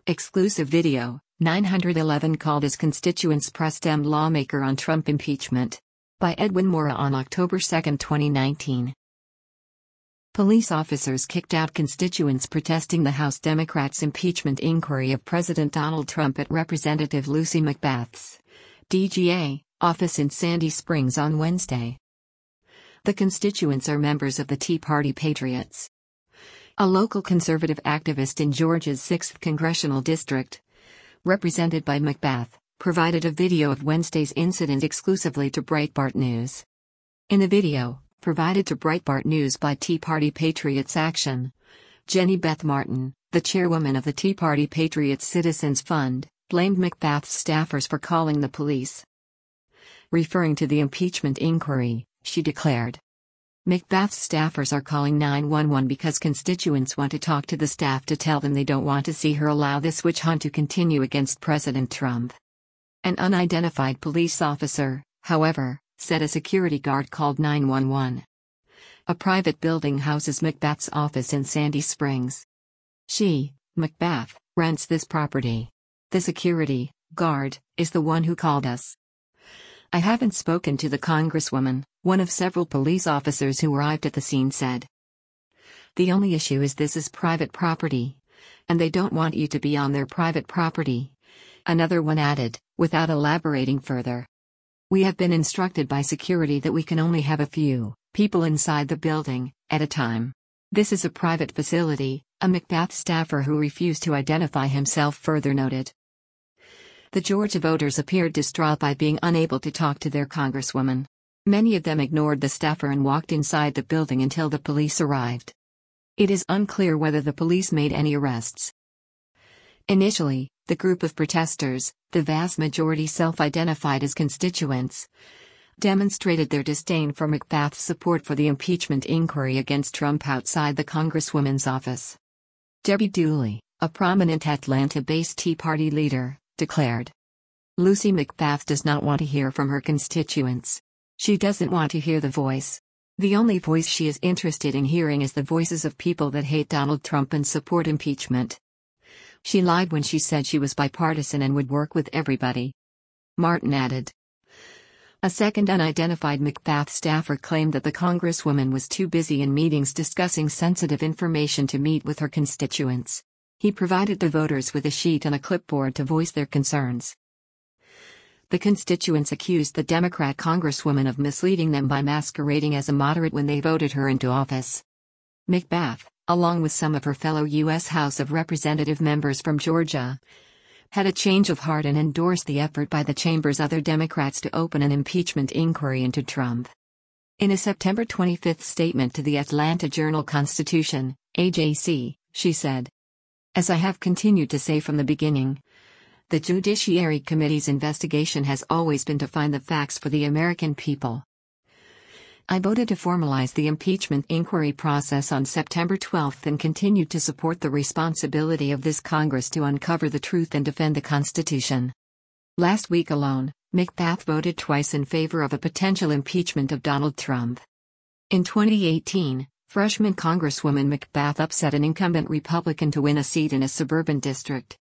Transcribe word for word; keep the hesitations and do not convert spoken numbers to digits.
Exclusive video, nine eleven called as constituents press Dem lawmaker on Trump impeachment. By Edwin Mora on October second, twenty nineteen. Police officers kicked out constituents protesting the House Democrats' impeachment inquiry of President Donald Trump at Representative Lucy McBath's D G A office in Sandy Springs on Wednesday. The constituents are members of the Tea Party Patriots, a local conservative activist in Georgia's sixth Congressional District. Represented by McBath, provided a video of Wednesday's incident exclusively to Breitbart News. In the video, provided to Breitbart News by Tea Party Patriots Action, Jenny Beth Martin, the chairwoman of the Tea Party Patriots Citizens Fund, blamed McBath's staffers for calling the police. Referring to the impeachment inquiry, she declared, "McBath's staffers are calling nine one one because constituents want to talk to the staff to tell them they don't want to see her allow this witch hunt to continue against President Trump." An unidentified police officer, however, said a security guard called nine one one. A private building houses McBath's office in Sandy Springs. She, McBath, rents this property. The security guard is the one who called us. "I haven't spoken to the Congresswoman," one of several police officers who arrived at the scene said. "The only issue is this is private property, and they don't want you to be on their private property," another one added, without elaborating further. "We have been instructed by security that we can only have a few people inside the building at a time. This is a private facility," a McBath staffer who refused to identify himself further noted. The Georgia voters appeared distraught by being unable to talk to their congresswoman. Many of them ignored the staffer and walked inside the building until the police arrived. It is unclear whether the police made any arrests. Initially, the group of protesters, the vast majority self-identified as constituents, demonstrated their disdain for McBath's support for the impeachment inquiry against Trump outside the Congresswoman's office. Debbie Dooley, a prominent Atlanta-based Tea Party leader, declared, "Lucy McBath does not want to hear from her constituents. She doesn't want to hear the voice. The only voice she is interested in hearing is the voices of people that hate Donald Trump and support impeachment. She lied when she said she was bipartisan and would work with everybody," Martin added. A second unidentified McBath staffer claimed that the Congresswoman was too busy in meetings discussing sensitive information to meet with her constituents. He provided the voters with a sheet and a clipboard to voice their concerns. The constituents accused the Democrat Congresswoman of misleading them by masquerading as a moderate when they voted her into office. McBath, along with some of her fellow U S House of Representative members from Georgia, had a change of heart and endorsed the effort by the chamber's other Democrats to open an impeachment inquiry into Trump. In a September twenty-fifth statement to the Atlanta Journal-Constitution, A J C, she said, "As I have continued to say from the beginning, the Judiciary Committee's investigation has always been to find the facts for the American people. I voted to formalize the impeachment inquiry process on September twelfth and continued to support the responsibility of this Congress to uncover the truth and defend the Constitution." Last week alone, McBath voted twice in favor of a potential impeachment of Donald Trump. In twenty eighteen, freshman Congresswoman McBath upset an incumbent Republican to win a seat in a suburban district.